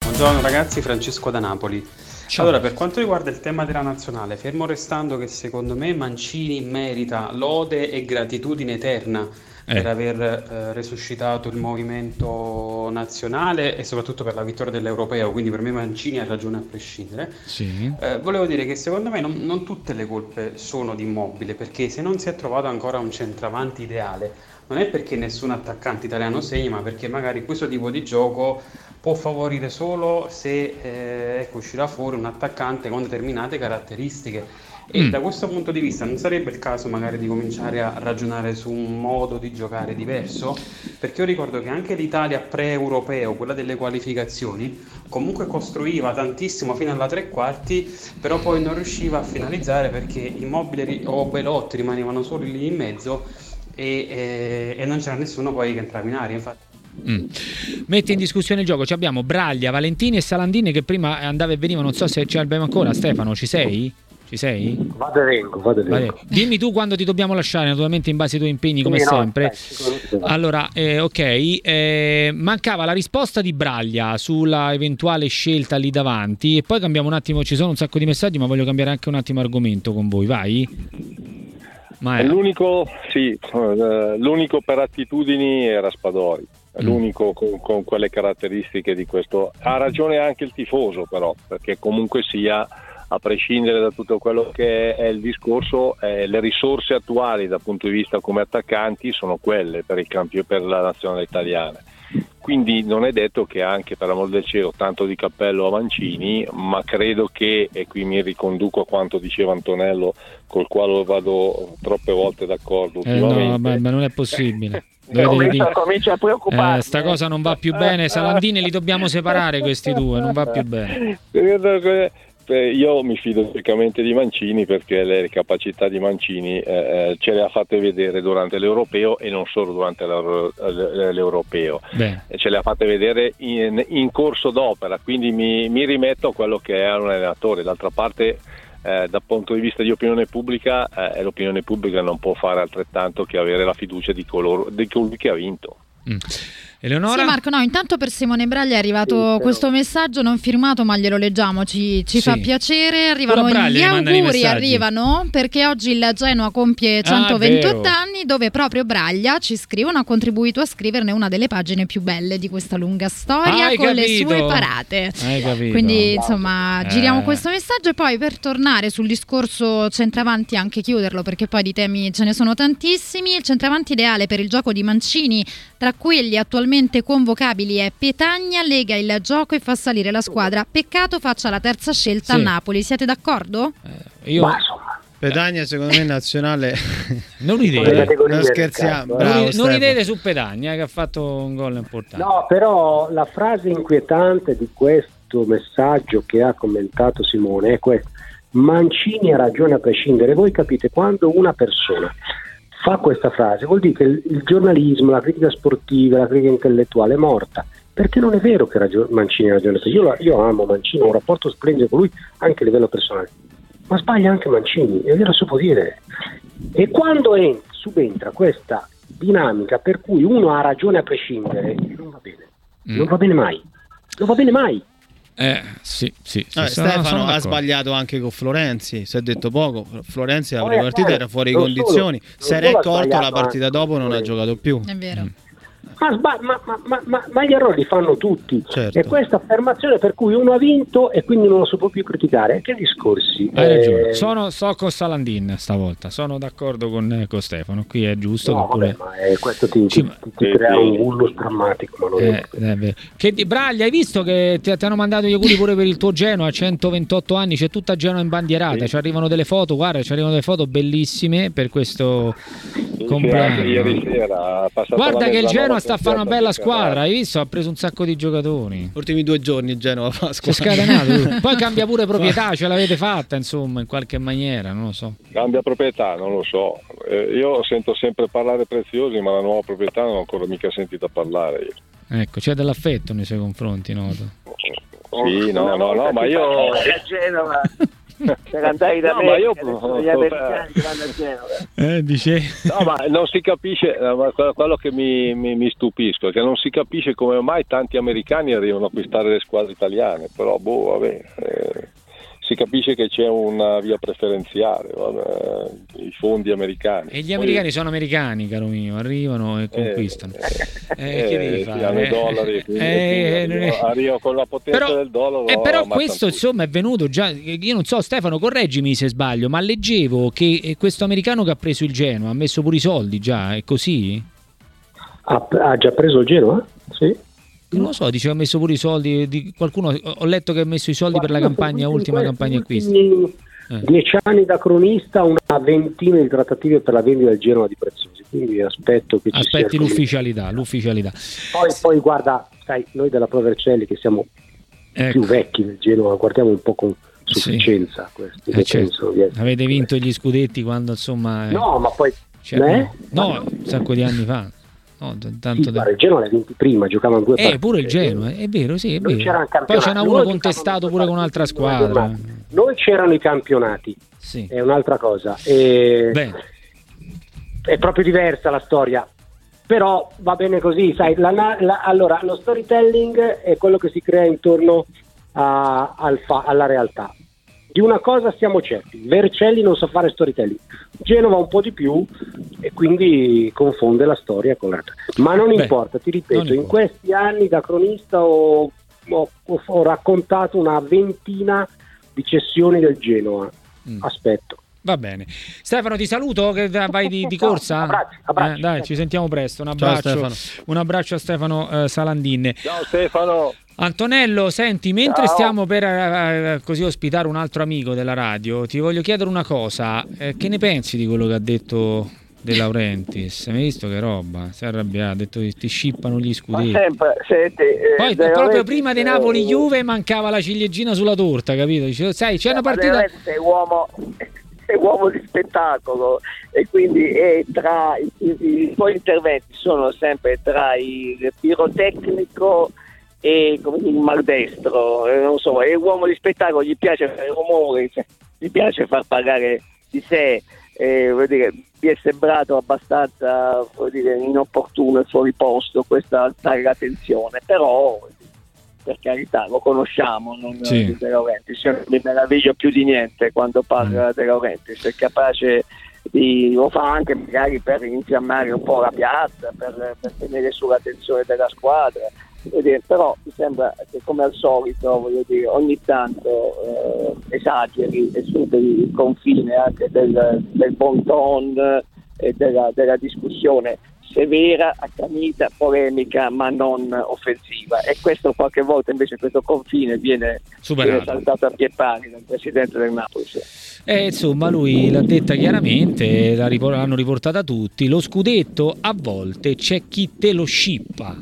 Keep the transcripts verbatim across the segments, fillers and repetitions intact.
Buongiorno ragazzi, Francesco da Napoli. Ciao. Allora, per quanto riguarda il tema della nazionale, fermo restando che secondo me Mancini merita lode e gratitudine eterna eh. per aver eh, resuscitato il movimento nazionale e soprattutto per la vittoria dell'Europeo, quindi per me Mancini ha ragione a prescindere. Sì. Eh, volevo dire che secondo me non, non tutte le colpe sono di Immobile, perché se non si è trovato ancora un centravanti ideale, non è perché nessun attaccante italiano segna, ma perché magari questo tipo di gioco può favorire solo se eh, ecco, uscirà fuori un attaccante con determinate caratteristiche e mm. da questo punto di vista non sarebbe il caso magari di cominciare a ragionare su un modo di giocare diverso? Perché io ricordo che anche l'Italia pre-europeo, quella delle qualificazioni, comunque costruiva tantissimo fino alla tre quarti, però poi non riusciva a finalizzare perché Immobile o Belotti rimanevano soli lì in mezzo e, e, e non c'era nessuno poi che entrava in aria, infatti. Mm. Metti in discussione il gioco. Ci abbiamo Braglia, Valentini e Salandini che prima andava e veniva. Non so se ci abbiamo ancora. Stefano, ci sei? Ci sei? Vado e vengo, vado e vengo. Dimmi tu quando ti dobbiamo lasciare, naturalmente in base ai tuoi impegni come sì, sempre. No, allora, eh, ok, eh, mancava la risposta di Braglia sulla eventuale scelta lì davanti e poi cambiamo un attimo, ci sono un sacco di messaggi ma voglio cambiare anche un attimo argomento con voi, vai? Ma è... L'unico, sì, l'unico per attitudini era Spadori. È l'unico con, con quelle caratteristiche di questo. Ha ragione anche il tifoso però, perché comunque sia, a prescindere da tutto quello che è il discorso, eh, le risorse attuali dal punto di vista come attaccanti sono quelle per il campio, per la nazionale italiana. Quindi non è detto che anche, per amor del cielo, tanto di cappello a Mancini, ma credo che, e qui mi riconduco a quanto diceva Antonello, col quale vado troppe volte d'accordo ultimamente. Eh no, ma, ma non è possibile. Comincia, comincia a preoccupare. Eh, sta cosa non va più bene. Salandini li dobbiamo separare questi due, non va più bene. Io mi fido ciecamente di Mancini perché le capacità di Mancini eh, ce le ha fatte vedere durante l'Europeo e non solo durante l'Europeo. Beh. Ce le ha fatte vedere in, in corso d'opera, quindi mi, mi rimetto a quello che è un allenatore. D'altra parte, eh, dal punto di vista di opinione pubblica, eh, l'opinione pubblica non può fare altrettanto che avere la fiducia di coloro, di colui che ha vinto. Mm. Eleonora? Sì, Marco, no, intanto per Simone Braglia è arrivato sì, questo messaggio non firmato, ma glielo leggiamo, ci, ci sì. fa piacere. Arrivano gli auguri, arrivano perché oggi il Genoa compie centoventotto ah, anni, dove proprio Braglia, ci scrivono, ha contribuito a scriverne una delle pagine più belle di questa lunga storia. Hai con capito. Le sue parate. Hai capito. Quindi insomma eh. giriamo questo messaggio e poi per tornare sul discorso centravanti, anche chiuderlo perché poi di temi ce ne sono tantissimi. Il centravanti ideale per il gioco di Mancini, tra quelli attualmente convocabili, è Petagna, lega il gioco e fa salire la squadra. Peccato faccia la terza scelta sì. a Napoli. Siete d'accordo? Eh, io... Pedagna secondo me nazionale non ridete, non scherziamo, bravo, non, non ridete su Pedagna che ha fatto un gol importante. No, però la frase inquietante di questo messaggio che ha commentato Simone è questa: Mancini ha ragione a prescindere. Voi capite, quando una persona fa questa frase vuol dire che il, il giornalismo, la critica sportiva, la critica intellettuale è morta, perché non è vero che ragion- Mancini ha ragione. Io, io amo Mancini, ho un rapporto splendido con lui anche a livello personale, ma sbaglia anche Mancini, e glielo si può dire. E quando è, subentra questa dinamica per cui uno ha ragione a prescindere, non va bene, mm. non va bene mai, non va bene mai. Eh, sì, sì, sì, no, sono, Stefano sono ha sbagliato anche con Florenzi, si è detto poco. Florenzi la prima partita era fuori condizioni, si era accorto la partita dopo non ha giocato più. È vero. Mm. Ma, sba- ma, ma, ma, ma gli errori li fanno tutti, certo. E questa affermazione per cui uno ha vinto e quindi non lo si può più criticare, che discorsi. Hai eh... ragione, sono so con Salandin stavolta, sono d'accordo con, con Stefano, qui è giusto. No, vabbè, ma è, questo ti, ti, ti, ti crea un vulnus drammatico. Ma non eh, è che di Braglia, hai visto che ti, ti hanno mandato gli auguri pure per il tuo Genoa a centoventotto anni, c'è tutta Genoa imbandierata, sì. Ci arrivano delle foto, guarda, ci arrivano delle foto bellissime per questo sì, compleanno. Ieri sera, guarda che il Genoa sta a fare una bella squadra, hai visto? Ha preso un sacco di giocatori. Ultimi due giorni Genova fa si è scatenato. Poi cambia pure proprietà, ce l'avete fatta insomma in qualche maniera, non lo so. Cambia proprietà, non lo so. Eh, io sento sempre parlare Preziosi, ma la nuova proprietà non ho ancora mica sentito parlare io. Ecco, c'è dell'affetto nei suoi confronti, noto. Sì, no, no, no, ma io per andare da no, me, ma io gli americani che vanno a Genova. Eh, dice... No, ma non si capisce, quello che mi, mi, mi stupisco è che non si capisce come mai tanti americani arrivano a acquistare le squadre italiane, però boh, vabbè, eh, si capisce che c'è una via preferenziale, vabbè, i fondi americani. E gli americani Poi... sono americani, caro mio, arrivano e conquistano. Eh, eh, eh, che devi fare? Hanno i dollari, quindi eh, eh, arrivo con la potenza però, del dollaro. Eh, però questo tutti. Insomma è venuto già, io non so Stefano, correggimi se sbaglio, ma leggevo che questo americano che ha preso il Genoa ha messo pure i soldi già, è così? Ha, ha già preso il Genoa? Sì. Non lo so, dice che ha messo pure i soldi di qualcuno, ho letto che ha messo i soldi per la campagna, ultima campagna acquisti. Eh. Dieci anni da cronista, una ventina di trattative per la vendita del Genoa di Preziosi, quindi aspetto che ci aspetti sia l'ufficialità, l'ufficialità. Poi, poi guarda, sai, noi della Pro Vercelli che siamo ecco. più vecchi del Genoa, guardiamo un po' con sufficienza sì. questi eh, certo. Avete vinto gli scudetti quando insomma no, ma poi eh? no, un sacco di anni fa. No, tanto sì, guarda, il Genoa l'ha vinto prima, giocavano due partite. Eh, pure il Genoa, è vero, sì, è vero. Poi ce n'è uno contestato pure con un'altra squadra. Noi c'erano i campionati, sì. È un'altra cosa. E... è proprio diversa la storia, però va bene così, sai. La, la, allora, lo storytelling è quello che si crea intorno a, al fa, alla realtà. Di una cosa siamo certi, Vercelli non sa fare storytelling, Genova un po' di più e quindi confonde la storia con l'altra. Ma non Beh, importa, ti ripeto, in questi anni da cronista ho, ho, ho raccontato una ventina di cessioni del Genoa. Mm. Aspetto. Va bene. Stefano, ti saluto, che vai di, di corsa. Abbraccio, abbraccio, eh, dai, ci sentiamo presto. Un abbraccio, un abbraccio a Stefano eh, Salandin. Ciao Stefano. Antonello, senti, mentre Ciao. stiamo per eh, così ospitare un altro amico della radio, ti voglio chiedere una cosa. Eh, che ne pensi di quello che ha detto De Laurentiis? Hai visto che roba? Si è arrabbiato, ha detto che ti scippano gli scudetti. Sempre, senti, eh, Poi proprio prima di Napoli-Juve mancava la ciliegina sulla torta, capito? Dice, sai, c'è una partita... Sei uomo... è uomo di spettacolo e quindi è tra i, i, i suoi interventi sono sempre tra il pirotecnico e come dire, il maldestro, eh, non so, è un uomo di spettacolo, gli piace fare rumore, cioè, gli piace far parlare di sé, eh, vuol dire, mi è sembrato abbastanza vuol dire, inopportuno e fuori posto questa alzare la tensione, però per carità lo conosciamo, non sì. De Laurentiis, io non mi meraviglio più di niente quando parla mm. De Laurentiis, è capace di, lo fa anche magari per infiammare un po' la piazza, per, per tenere sulla tensione della squadra, dire, però mi sembra che come al solito voglio dire, ogni tanto eh, esageri e superi il confine anche del, del bon ton e della, della discussione severa, accanita, polemica, ma non offensiva, e questo qualche volta invece questo confine viene, viene saltato a pie pari dal presidente del Napoli. Eh, insomma, lui l'ha detta chiaramente, l'hanno riportata tutti, lo scudetto a volte c'è chi te lo scippa.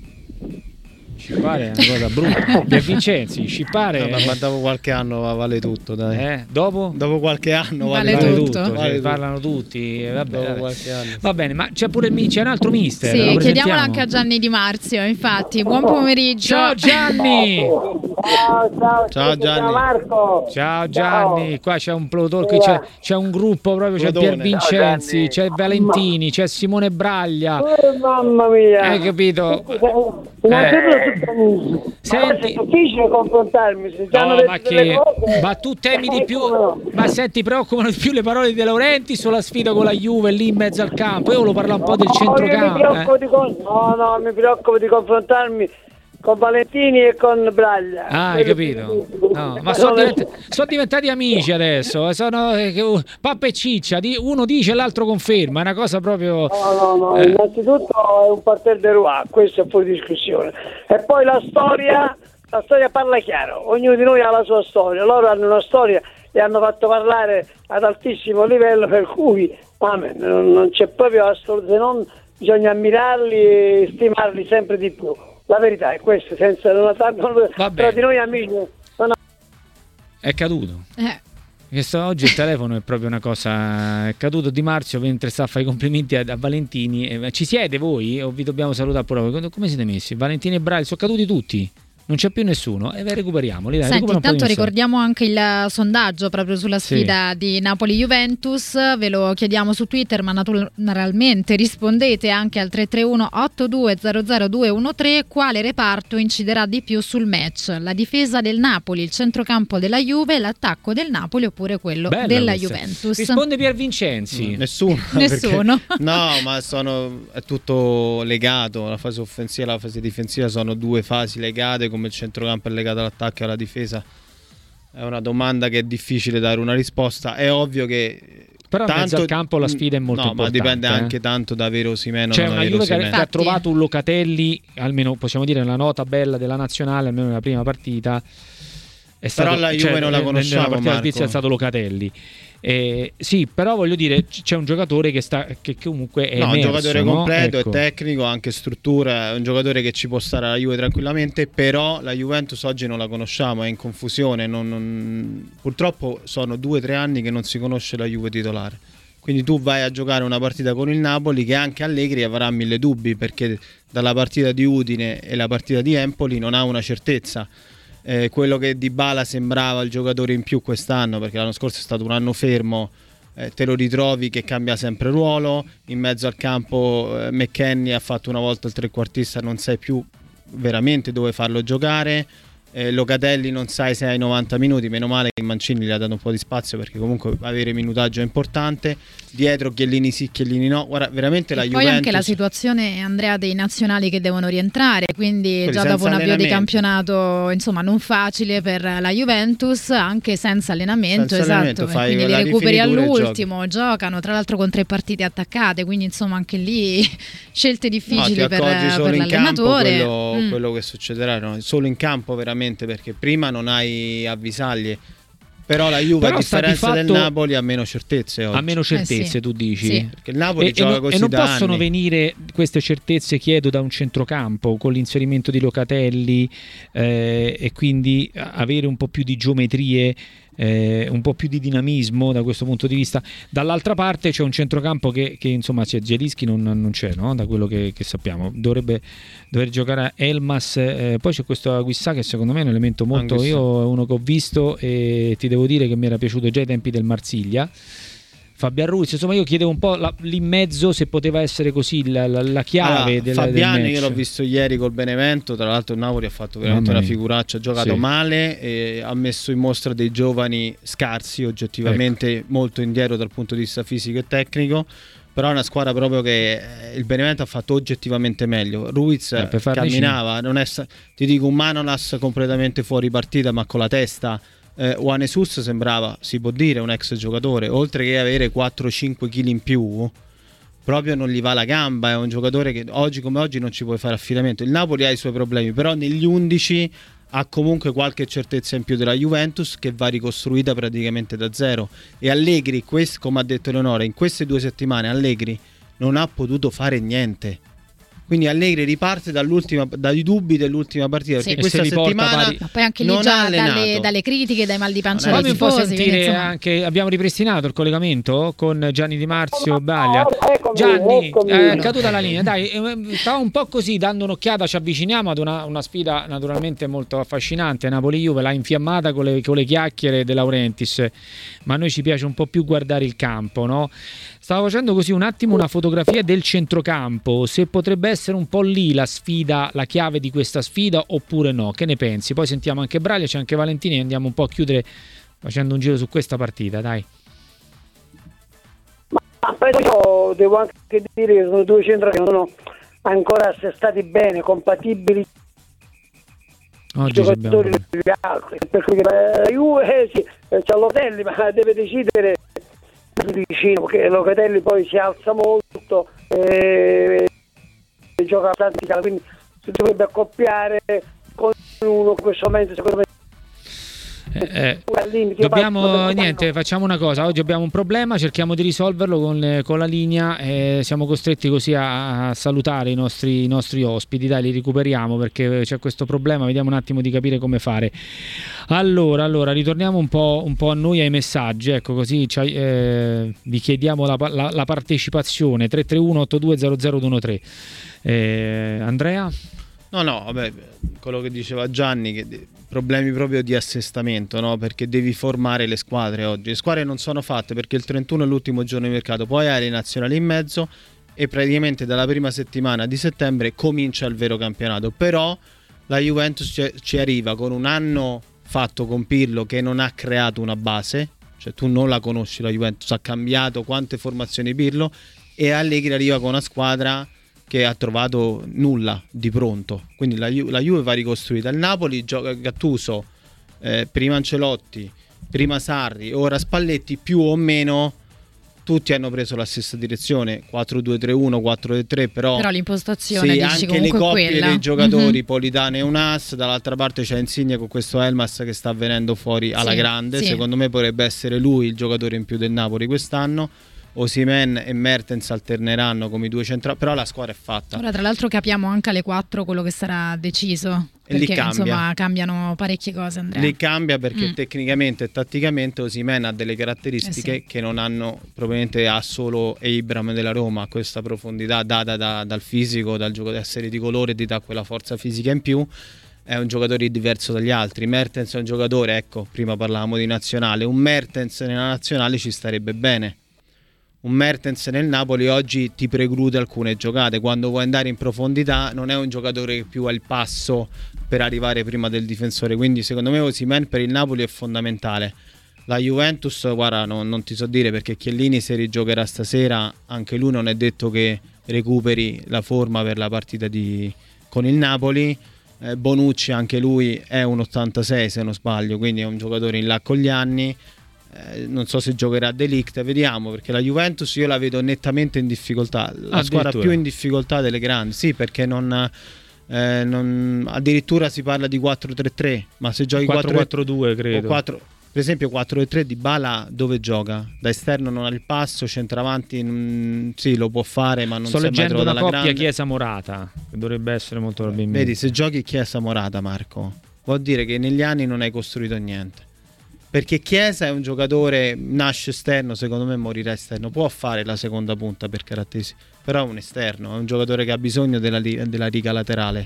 Scippare è una cosa brutta. De Vincenzi, scippare. No, ma dopo qualche anno vale tutto, dai. Eh, dopo? Dopo qualche anno vale, vale tutto. tutto. Vale tutto. Parlano tutti. Vabbè, dopo vabbè. qualche anno. Va bene, ma c'è pure il, c'è un altro mister. Sì, chiediamolo anche a Gianni Di Marzio. Infatti, buon pomeriggio. Ciao Gianni. Ciao, ciao, ciao Gianni. Ciao Marco. Ciao Gianni. Ciao. Qua c'è un plotone, qui c'è, c'è un gruppo proprio. C'è Pier Vincenzi, c'è Valentini, c'è Simone Braglia. Oh, mamma mia. Hai capito? Eh. Senti, è difficile confrontarmi se già no, ma, che, cose, ma tu temi di più ma senti, preoccupano di più le parole di De Laurentiis o la sfida con la Juve lì in mezzo al campo? Io volevo parlare un po' del centrocampo. Eh. Con... no no mi preoccupo di confrontarmi con Valentini e con Braglia. Ah, hai capito? No, ma sono diventati, sono diventati amici adesso, sono uh, pappa e ciccia, uno dice e l'altro conferma, è una cosa proprio... No, no, no, eh. innanzitutto è un parterre de roi, questo è fuori discussione. E poi la storia, la storia parla chiaro, ognuno di noi ha la sua storia, loro hanno una storia e hanno fatto parlare ad altissimo livello, per cui amen, non, non c'è proprio assolutamente, non bisogna ammirarli e stimarli sempre di più. La verità è questa, senza non tra di noi amici. No. È caduto. Eh. Questo, oggi il telefono è proprio una cosa. È caduto Di Marzio mentre sta a fare i complimenti a, a Valentini. Eh, ci siete voi? O vi dobbiamo salutare pure voi? Come siete messi? Valentini e Braglia sono caduti tutti. non c'è più nessuno e eh, recuperiamoli. Dai, Senti, intanto ricordiamo anche il sondaggio proprio sulla sfida sì. di Napoli-Juventus, ve lo chiediamo su Twitter, ma naturalmente rispondete anche al tre tre uno otto due zero zero due uno tre. Quale reparto inciderà di più sul match? La difesa del Napoli, il centrocampo della Juve, l'attacco del Napoli oppure quello Bella della questa. Juventus? Risponde Pier Vincenzi. Mm, nessuno. Nessuno. Perché, no, ma sono, è tutto legato, la fase offensiva e la fase difensiva sono due fasi legate, come il centrocampo è legato all'attacco e alla difesa. È una domanda che è difficile dare una risposta. È ovvio che però tanto, in mezzo al campo la sfida è molto no, importante. Ma dipende eh? anche tanto da avere Osimhen o C'è non una avere Juve Osimhen. che ha trovato un Locatelli, almeno possiamo dire nella nota bella della nazionale, almeno nella prima partita. È stato, però la Juve cioè, non la conosciamo, nella partita Svizzera è stato Locatelli. Eh, sì, però voglio dire, c'è un giocatore che sta che comunque è no, emerso, un giocatore no? completo, ecco. È tecnico, anche struttura, è un giocatore che ci può stare alla Juve tranquillamente, però la Juventus oggi non la conosciamo, è in confusione, non, non... purtroppo sono due o tre anni che non si conosce la Juve titolare. Quindi tu vai a giocare una partita con il Napoli che anche Allegri avrà mille dubbi, perché dalla partita di Udine e la partita di Empoli non ha una certezza. Eh, quello che Dybala sembrava il giocatore in più quest'anno, perché l'anno scorso è stato un anno fermo, eh, te lo ritrovi che cambia sempre ruolo, in mezzo al campo eh, McKennie ha fatto una volta il trequartista, non sai più veramente dove farlo giocare, eh, Locatelli non sai se hai novanta minuti, meno male che Mancini gli ha dato un po' di spazio, perché comunque avere minutaggio è importante, dietro Chiellini sì, Chiellini no, guarda veramente e la poi Juventus... anche la situazione, Andrea, dei nazionali che devono rientrare, quindi Quelli già dopo un avvio di allenamento. campionato insomma non facile per la Juventus, anche senza allenamento, senza esatto, allenamento, fai quindi li la recuperi rifinitura e all'ultimo, giocano tra l'altro con tre partite attaccate, quindi insomma anche lì scelte difficili no, ti per, accorgi solo per in campo l'allenatore. quello, mm. quello che succederà, no? Solo in campo veramente, perché prima non hai avvisaglie. Però la Juve, Però a differenza fatto, del Napoli, ha meno certezze oggi. Ha meno certezze, eh sì. tu dici? Sì. Perché il Napoli e, gioca e così e non da possono anni. venire queste certezze, chiedo, da un centrocampo con l'inserimento di Locatelli eh, e quindi avere un po' più di geometrie, eh, un po' più di dinamismo da questo punto di vista. Dall'altra parte c'è un centrocampo che, che insomma c'è Zielinski, non, non c'è, no? Da quello che, che sappiamo dovrebbe dover giocare a Elmas, eh, poi c'è questo Aguissà che secondo me è un elemento molto, Anguissà. io è uno che ho visto e ti devo dire che mi era piaciuto già ai tempi del Marsiglia. Fabian Ruiz, insomma io chiedevo un po' la, lì in mezzo se poteva essere così la, la, la chiave allora, del, Fabian del match. io l'ho visto ieri col Benevento, tra l'altro il Napoli ha fatto veramente una figuraccia, ha giocato sì. male e ha messo in mostra dei giovani scarsi, oggettivamente ecco. molto indietro dal punto di vista fisico e tecnico, però è una squadra proprio che il Benevento ha fatto oggettivamente meglio. Ruiz eh, camminava, non è, ti dico un Manolas completamente fuori partita ma con la testa. Eh, Juan Jesus sembrava, si può dire, un ex giocatore, oltre che avere quattro cinque chili in più, proprio non gli va la gamba, è un giocatore che oggi come oggi non ci puoi fare affidamento. Il Napoli ha i suoi problemi, però negli undici ha comunque qualche certezza in più della Juventus, che va ricostruita praticamente da zero, e Allegri, quest, come ha detto Eleonora, in queste due settimane Allegri non ha potuto fare niente. Quindi Allegri riparte dall'ultima, dai dubbi dell'ultima partita, sì. perché questa settimana ma poi anche lì già dalle, dalle critiche, dai mal di pancia dei tifosi. Sentire anche, abbiamo ripristinato il collegamento con Gianni Di Marzio Baglia. Gianni, è caduta la linea, dai, stava un po' così dando un'occhiata, ci avviciniamo ad una, una sfida naturalmente molto affascinante, Napoli-Juve, l'ha infiammata con le, con le chiacchiere De Laurentiis, ma a noi ci piace un po' più guardare il campo, no? Stavo facendo così un attimo una fotografia del centrocampo, se potrebbe essere un po' lì la sfida, la chiave di questa sfida oppure no, che ne pensi? Poi sentiamo anche Braglia, c'è anche Valentini e andiamo un po' a chiudere facendo un giro su questa partita, dai. Ma poi io devo anche dire che sono due centri che non sono ancora assestati bene, compatibili. Oggi giocatori degli altri, perché la Juve sì, c'ha Locatelli, ma deve decidere vicino, perché Locatelli poi si alza molto e, e gioca tanti, quindi si dovrebbe accoppiare con uno in questo momento, secondo me. Eh, eh, dobbiamo niente, facciamo una cosa, oggi abbiamo un problema, cerchiamo di risolverlo con, con la linea, eh, siamo costretti così a, a salutare i nostri, i nostri ospiti, dai, li recuperiamo perché c'è questo problema, vediamo un attimo di capire come fare. Allora, allora ritorniamo un po', un po' a noi, ai messaggi, ecco, così eh, vi chiediamo la, la, la partecipazione tre tre uno otto due zero zero uno tre. eh, Andrea? No, no, vabbè, quello che diceva Gianni, che problemi proprio di assestamento, no? Perché devi formare le squadre oggi. Le squadre non sono fatte perché il trentuno è l'ultimo giorno di mercato, poi hai le nazionali in mezzo e praticamente dalla prima settimana di settembre comincia il vero campionato. Però la Juventus ci, ci arriva con un anno fatto con Pirlo che non ha creato una base, cioè tu non la conosci la Juventus, ha cambiato quante formazioni Pirlo, e Allegri arriva con una squadra che ha trovato nulla di pronto, quindi la, Ju- la Juve va ricostruita. Il Napoli gioca Gattuso, eh, prima Ancelotti, prima Sarri, ora Spalletti, più o meno tutti hanno preso la stessa direzione, quattro due tre uno, quattro tre tre, però, però l'impostazione, sì, dici, anche comunque le coppie quella. dei giocatori, Mm-hmm. Politano e un as, dall'altra parte c'è Insigne con questo Elmas che sta venendo fuori alla sì, grande, sì. Secondo me potrebbe essere lui il giocatore in più del Napoli quest'anno. Osimhen e Mertens alterneranno come i due centrali, però la squadra è fatta. Ora tra l'altro capiamo anche alle quattro quello che sarà deciso, E lì perché cambia. insomma cambiano parecchie cose, Andrea. Lì cambia perché Mm. tecnicamente e tatticamente Osimhen ha delle caratteristiche Eh sì. che non hanno, probabilmente ha solo Abraham della Roma, questa profondità data da, dal fisico, dal gioco, essere di colore, ti dà quella forza fisica in più. È un giocatore diverso dagli altri. Mertens è un giocatore, ecco, prima parlavamo di nazionale, un Mertens nella nazionale ci starebbe bene. Un Mertens nel Napoli oggi ti preclude alcune giocate, quando vuoi andare in profondità non è un giocatore che più ha il passo per arrivare prima del difensore, quindi secondo me Osimhen per il Napoli è fondamentale. La Juventus, guarda, no, non ti so dire, perché Chiellini se rigiocherà stasera, anche lui non è detto che recuperi la forma per la partita di... con il Napoli. eh, Bonucci anche lui è un ottantasei se non sbaglio, quindi è un giocatore in là con gli anni. Eh, non so se giocherà De Ligt, vediamo, perché la Juventus io la vedo nettamente in difficoltà, la Ah, squadra addirittura. più in difficoltà delle grandi, sì, perché non, eh, non addirittura si parla di quattro tre tre, ma se giochi quattro quattro due credo. quattro, per esempio quattro tre tre, Dybala dove gioca? Da esterno non ha il passo, centravanti mh, sì, lo può fare, ma non Sto si è mai leggendo trovato la alla coppia grande. Chiesa-Morata, che dovrebbe essere molto probabilmente. Vedi, se giochi Chiesa Morata, Marco, vuol dire che negli anni non hai costruito niente. Perché Chiesa è un giocatore, nasce esterno, secondo me morirà esterno, può fare la seconda punta per caratteristiche, però è un esterno, è un giocatore che ha bisogno della, li- della riga laterale.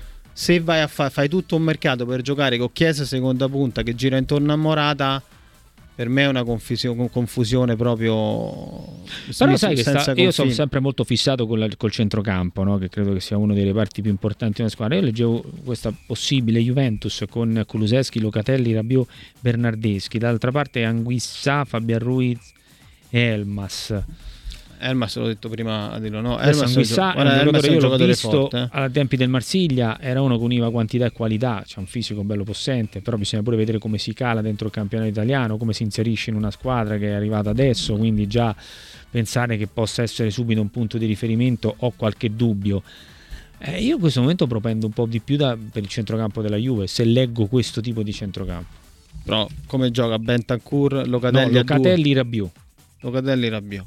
Se vai a fa- fai tutto un mercato per giocare con Chiesa seconda punta che gira intorno a Morata, per me è una confusio- confusione proprio. Però sai che sta, senza io sono confini. sempre molto fissato con la- col centrocampo, no? Che credo che sia una delle parti più importanti della squadra. Io leggevo questa possibile Juventus con Kulusevski, Locatelli, Rabiot, Bernardeschi, dall'altra parte Anguissa, Fabian Ruiz e Elmas. Elmas l'ho detto prima a dirlo, no? Adesso Elmas Anguissa è un, gio- guarda, è un Elmas giocatore, è un io l'ho giocatore visto forte, eh. ai tempi del Marsiglia, era uno che univa quantità e qualità, c'ha un fisico bello possente, però bisogna pure vedere come si cala dentro il campionato italiano, come si inserisce in una squadra che è arrivata adesso, quindi già pensare che possa essere subito un punto di riferimento ho qualche dubbio. Eh, io in questo momento propendo un po' di più da, per il centrocampo della Juve, se leggo questo tipo di centrocampo. Però come gioca Bentancur, No, Locatelli, Locatelli, Rabiot. Locatelli, Rabiot.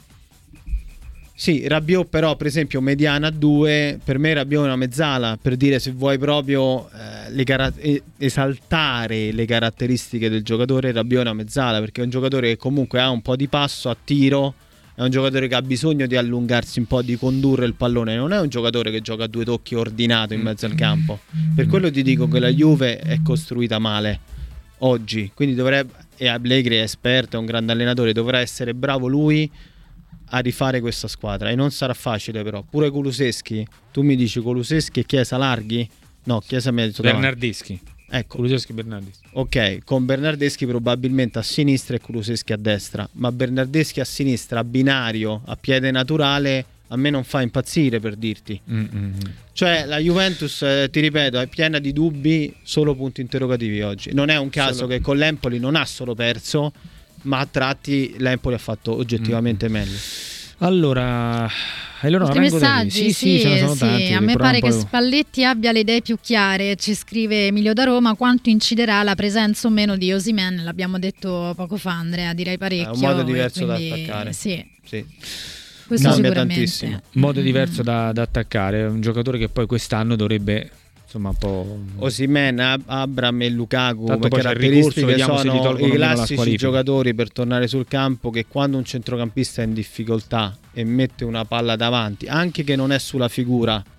Sì, Rabiot però per esempio mediana due, per me Rabiot è una mezzala, per dire se vuoi proprio eh, le cara- esaltare le caratteristiche del giocatore, Rabiot è una mezzala, perché è un giocatore che comunque ha un po' di passo, a tiro, è un giocatore che ha bisogno di allungarsi un po', di condurre il pallone, non è un giocatore che gioca a due tocchi ordinato in mezzo al campo. Per quello ti dico che la Juve è costruita male oggi, quindi dovrebbe, e Allegri è esperto, è un grande allenatore, dovrà essere bravo lui a rifare questa squadra, e non sarà facile. Però pure Kulusevski, tu mi dici Kulusevski e Chiesa larghi? No, Chiesa mi ha detto davanti. Bernardeschi. Ecco, Kulusevski, Bernardeschi. ok, con Bernardeschi probabilmente a sinistra e Kulusevski a destra, ma Bernardeschi a sinistra, a binario, a piede naturale, a me non fa impazzire, per dirti. Mm-hmm. Cioè la Juventus, eh, ti ripeto, è piena di dubbi, solo punti interrogativi oggi. Non è un caso Solo... che con l'Empoli non ha solo perso, ma a tratti l'Empoli ha fatto oggettivamente mm. meglio. Allora, allora Altri messaggi, sì, sì, sì, ce ne sono sì. tanti. A me pare che poi... Spalletti abbia le idee più chiare. Ci scrive Emilio da Roma: quanto inciderà la presenza o meno di Osimhen? L'abbiamo detto poco fa, Andrea, direi parecchio. È un modo diverso quindi, da attaccare. Sì, sì. questo Cambia sicuramente. tantissimo. Modo diverso da, da attaccare. È un giocatore che poi quest'anno dovrebbe, insomma, un po'. Osimhen, Ab- Abram e Lukaku, Tanto poi c'è il caratteristiche, ricorso, vediamo se gli sono tolgono i meno la classici squalifica. giocatori per tornare sul campo, che quando un centrocampista è in difficoltà e mette una palla davanti, anche che non è sulla figura,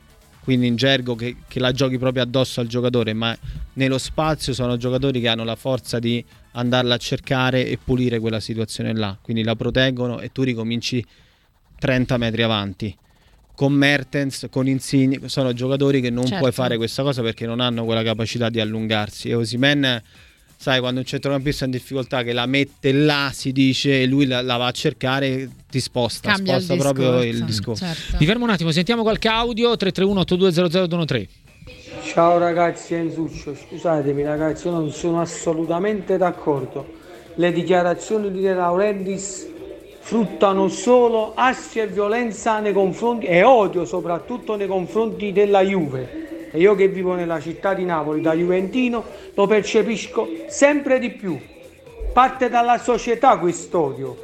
quindi in gergo che, che la giochi proprio addosso al giocatore, ma nello spazio sono giocatori che hanno la forza di andarla a cercare e pulire quella situazione là, quindi la proteggono e tu ricominci trenta metri avanti. Con Mertens, con Insigne, sono giocatori che non certo. puoi fare questa cosa perché non hanno quella capacità di allungarsi. E Osimhen, sai, quando un centrocampista è in difficoltà che la mette là, si dice, e lui la, la va a cercare, ti sposta, Cambia sposta il proprio discorso, il discorso. Certo. Mi fermo un attimo, sentiamo qualche audio. Tre tre uno otto due zero zero due uno tre. Ciao ragazzi, Enzuccio, scusatemi ragazzi, io non sono assolutamente d'accordo. Le dichiarazioni di De Laurentiis fruttano solo assi e violenza nei confronti e odio soprattutto nei confronti della Juve. E io che vivo nella città di Napoli, da juventino, lo percepisco sempre di più. Parte dalla società quest'odio.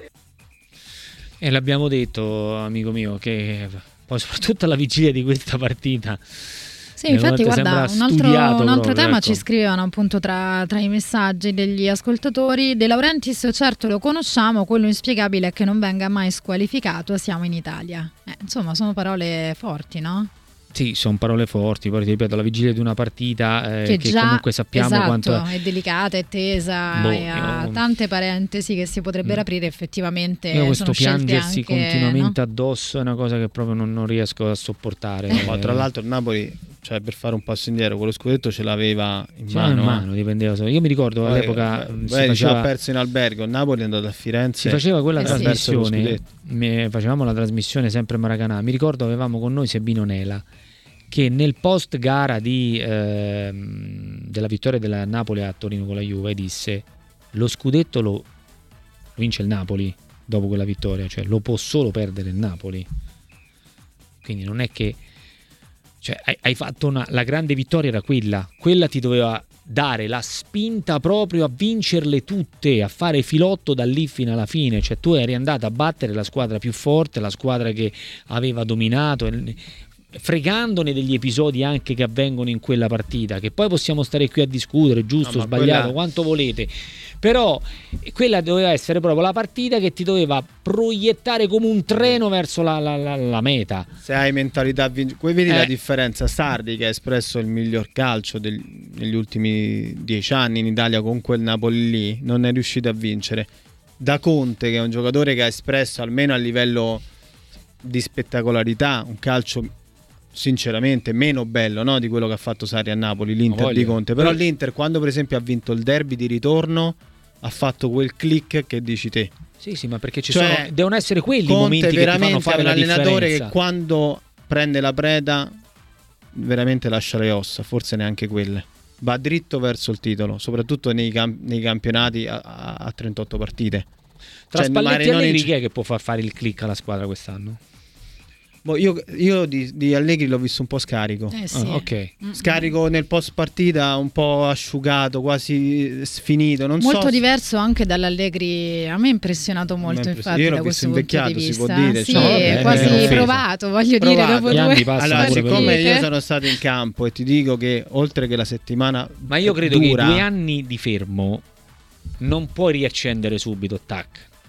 E l'abbiamo detto, amico mio, che poi soprattutto alla vigilia di questa partita. Sì, infatti guarda, un altro, un altro proprio, tema ecco. Ci scrivevano appunto tra, tra i messaggi degli ascoltatori. De Laurentiis certo lo conosciamo, quello inspiegabile è che non venga mai squalificato, siamo in Italia. Eh, insomma, sono parole forti, no? Sì, sono parole forti, poi ti ripeto, alla vigilia di una partita eh, che, che già, comunque sappiamo esatto, quanto è delicata, è tesa, boh, e ha io... tante parentesi che si potrebbero aprire effettivamente. Io questo sono piangersi anche, continuamente no? addosso è una cosa che proprio non, non riesco a sopportare. No, ma tra l'altro il Napoli, cioè per fare un passo indietro, quello scudetto ce l'aveva in ce mano, in mano dipendeva solo. Io mi ricordo Poi, all'epoca beh, si faceva... ha perso in albergo, il Napoli è andato a Firenze, si faceva quella eh trasmissione, sì. facevamo la trasmissione sempre a Maracanã. Mi ricordo avevamo con noi Sebino Nela, che nel post gara di, eh, della vittoria della Napoli a Torino con la Juve disse: lo scudetto lo vince il Napoli dopo quella vittoria, cioè lo può solo perdere il Napoli. Quindi non è che, cioè, hai, hai fatto una, la grande vittoria era quella, quella ti doveva dare la spinta proprio a vincerle tutte, a fare filotto da lì fino alla fine, cioè tu eri andato a battere la squadra più forte, la squadra che aveva dominato, fregandone degli episodi anche che avvengono in quella partita, che poi possiamo stare qui a discutere, giusto, no, sbagliato, quella... quanto volete, però quella doveva essere proprio la partita che ti doveva proiettare come un treno verso la, la, la, la meta. Se hai mentalità vin... Qui vedi eh. la differenza. Sarri, che ha espresso il miglior calcio del... negli ultimi dieci anni in Italia con quel Napoli lì, non è riuscito a vincere. Da Conte, che è un giocatore che ha espresso almeno a livello di spettacolarità un calcio sinceramente meno bello, no, di quello che ha fatto Sarri a Napoli, l'Inter di Conte. Però l'Inter, quando per esempio ha vinto il derby di ritorno, ha fatto quel click che dici te. Sì, sì, ma perché ci cioè, sono, devono essere quelli Conte i momenti che ti fanno fare un la allenatore differenza. Che quando prende la preda veramente lascia le ossa, forse neanche quelle. Va dritto verso il titolo, soprattutto nei, camp- nei campionati a-, a-, a trentotto partite. Tra cioè, Spalletti e Allegri in... chi è che può far fare il click alla squadra quest'anno? Boh, io io di, di Allegri l'ho visto un po' scarico. Eh sì. Ah, ok. Scarico nel post partita, un po' asciugato, quasi sfinito. Non molto so diverso anche dall'Allegri. A me ha impressionato molto, infatti, io l'ho da visto questo punto di invecchiato, si vista. può dire. Sì, Cioè, vabbè, quasi eh, provato, voglio provato. dire, dopo Gli anni due passano allora, pure siccome per io sono stato in campo e ti dico che oltre che la settimana ma io credo dura, che due anni di fermo non puoi riaccendere subito, tac.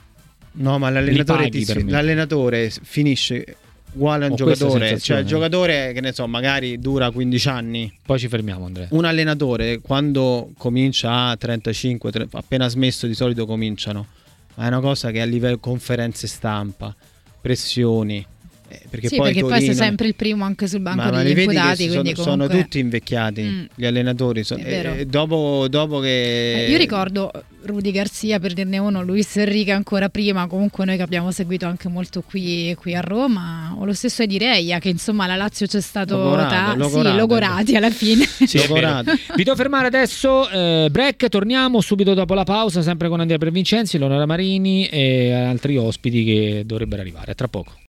No, ma l'allenatore, ti, l'allenatore finisce uguale a un Ho giocatore, cioè il giocatore che ne so magari dura quindici anni, poi ci fermiamo, Andrea. Un allenatore quando comincia a trentacinque, appena smesso di solito cominciano, ma è una cosa che a livello conferenze stampa, pressioni, eh, perché sì, poi perché Torino, poi sei sempre il primo anche sul banco ma, ma degli imputati, sono, quindi sono comunque... tutti invecchiati, mm. gli allenatori sono, e, e dopo, dopo che eh, io ricordo Rudy Garcia, per dirne uno, Luis Enrique ancora prima, comunque noi che abbiamo seguito anche molto qui, qui a Roma, o lo stesso è di Reia, che insomma la Lazio c'è stato Logorato, ta- Logorato. Sì, Logorati alla fine. Sì, vi devo fermare adesso, eh, break, torniamo subito dopo la pausa, sempre con Andrea Previncenzi, Leonora Marini e altri ospiti che dovrebbero arrivare. A tra poco.